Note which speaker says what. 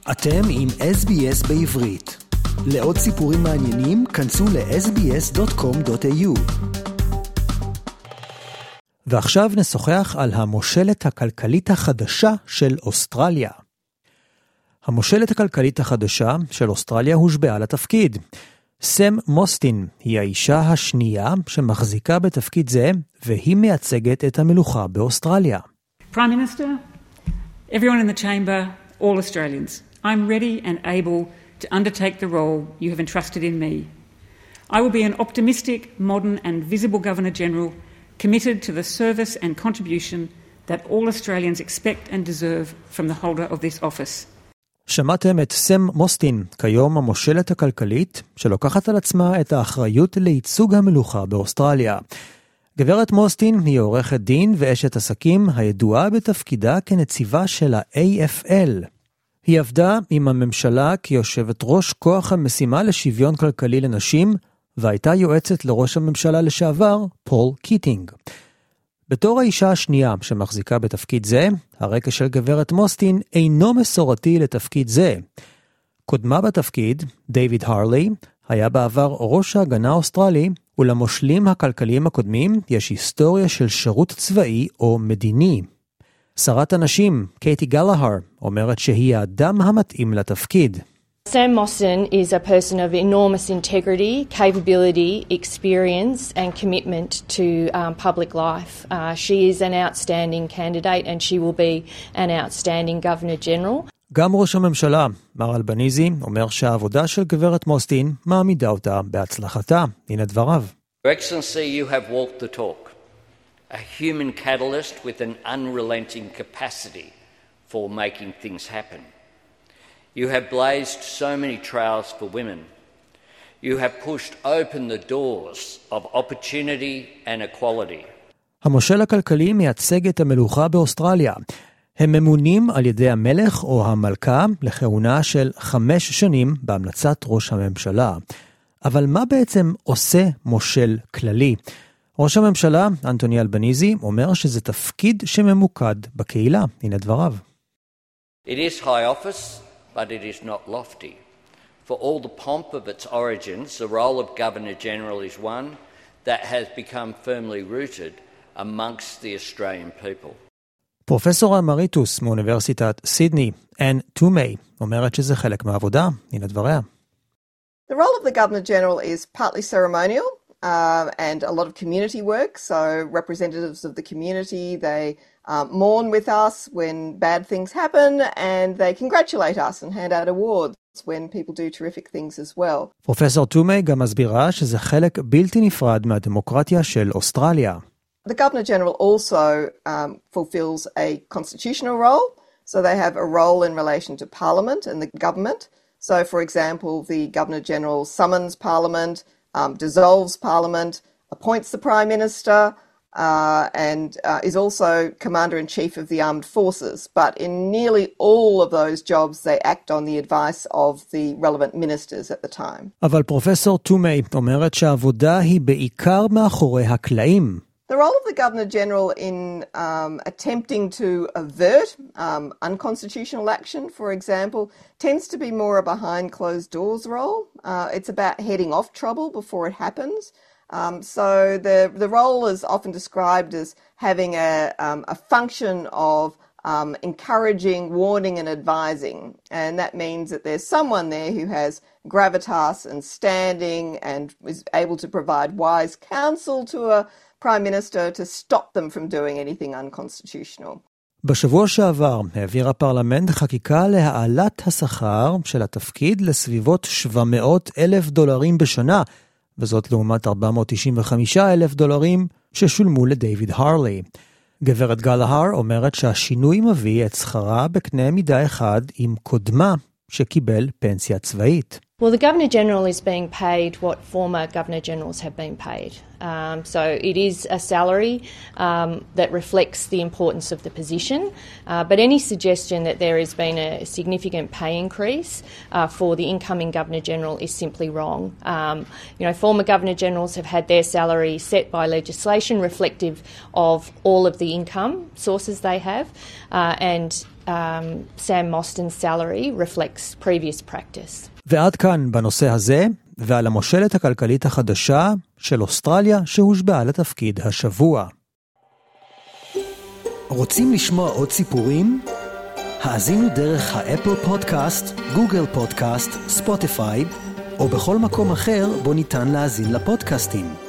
Speaker 1: אתם עם SBS בעברית. לעוד סיפורים מעניינים, כנסו ל-sbs.com.au. ועכשיו נשוחח על המושלת הכלכלית החדשה של אוסטרליה. המושלת הכלכלית החדשה של אוסטרליה הושבעה לתפקיד. סם מוסטין היא האישה השנייה שמחזיקה בתפקיד זה, והיא מייצגת את המלוכה באוסטרליה.
Speaker 2: Prime Minister, everyone in the chamber, all Australians, I'm ready and able to undertake the role you have entrusted in me. I will be an optimistic, modern and visible Governor-General committed to the service and contribution that all Australians expect and deserve from the holder of this office.
Speaker 1: שמעתם את סם מוסטין, כיום המושלת הכלכלית, שלוקחת על עצמה את האחריות לייצוג המלוכה באוסטרליה. גברת מוסטין היא עורכת דין ואשת עסקים הידועה בתפקידה כנציבה של ה-AFL. היא עבדה עם הממשלה כיושבת ראש כוח המשימה לשוויון כלכלי לנשים, והייתה יועצת לראש הממשלה לשעבר, פול קיטינג. בתור האישה השנייה שמחזיקה בתפקיד זה, הרקע של גברת מוסטין אינו מסורתי לתפקיד זה. קודמה בתפקיד, דיוויד הרלי, היה בעבר ראש ההגנה האוסטרלי, ולמושלים הכלכליים הקודמים יש היסטוריה של שירות צבאי או מדיני. שרת הנשים, קייטי גלהר, אומרת שהיא האדם המתאים לתפקיד.
Speaker 3: Sam Mostyn is a person of enormous integrity, capability, experience and commitment to public life. She is an outstanding candidate and she will be an outstanding Governor-General.
Speaker 1: גם ראש הממשלה, מר אלבניזי, אומר שהעבודה של גברת מוסטין מעמידה אותה בהצלחתה. הנה דבריו.
Speaker 4: Your Excellency, you have walked the talk. A human catalyst with an unrelenting capacity for making things happen. You have blazed so many trails for women. You have pushed open the doors of opportunity and equality.
Speaker 1: המושל הכלכלי מייצג את המלוכה באוסטרליה. הם ממונים על ידי המלך או המלכה לכהונה של 5 שנים בהמלצת ראש הממשלה. אבל מה בעצם עושה מושל כללי? ראש הממשלה, אנטוני אלבניזי, אומר שזה תפקיד שממוקד בקהילה. הנה דבריו.
Speaker 4: It is high office, but it is not lofty. For all the pomp of its origins, the role of Governor-General is one that has become firmly rooted amongst the Australian people.
Speaker 1: פרופסור אמריטוס מאוניברסיטת סידני, אן טומי, אומרת שזה חלק מהעבודה. הנה דבריה.
Speaker 5: The role of the Governor-General is partly ceremonial and a lot of community work. So representatives of the community, they mourn with us when bad things happen and they congratulate us and hand out awards when people do terrific things as well.
Speaker 1: פרופסור טומי גם מסבירה שזה חלק בלתי נפרד מהדמוקרטיה של אוסטרליה.
Speaker 5: The Governor-General also fulfills a constitutional role. So they have a role in relation to Parliament and the government. So, for example, the Governor-General summons Parliament, dissolves Parliament, appoints the Prime Minister, and is also Commander-in-Chief of the Armed Forces. But in nearly all of those jobs, they act on the advice of the relevant ministers at the time.
Speaker 1: אבל פרופסור טומי אומרת שהעבודה היא בעיקר מאחורי הקלעים.
Speaker 5: The role of the Governor-General in attempting to avert unconstitutional action, for example, tends to be more a behind-closed-doors role. It's about heading off trouble before it happens. So the role is often described as having a function of encouraging, warning and advising. And that means that there's someone there who has gravitas and standing and is able to provide wise counsel to a Prime Minister to stop them from doing anything unconstitutional.
Speaker 1: בשבוע שעבר העביר הפרלמנט חקיקה להעלת השכר של התפקיד לסביבות $700,000 בשנה, וזאת לעומת $495,000 ששולמו לדיוויד הרלי. גברת גלהר אומרת שהשינוי מביא את שכרה בקנה מידה אחד עם קודמה שקיבל פנסיה צבאית.
Speaker 3: Well, the Governor-General is being paid what former Governor-Generals have been paid. So it is a salary that reflects the importance of the position. But any suggestion that there has been a significant pay increase for the incoming Governor-General is simply wrong. Former Governor-Generals have had their salary set by legislation reflective of all of the income sources they have. And Sam Mostyn's salary reflects previous practice.
Speaker 1: ועד כאן בנושא הזה, ועל המושלת הכלכלית החדשה של אוסטרליה שהושבעה לתפקיד השבוע. רוצים לשמוע עוד סיפורים? האזינו דרך האפל פודקאסט, גוגל פודקאסט, ספוטיפיי, או בכל מקום אחר בו ניתן להאזין לפודקאסטים.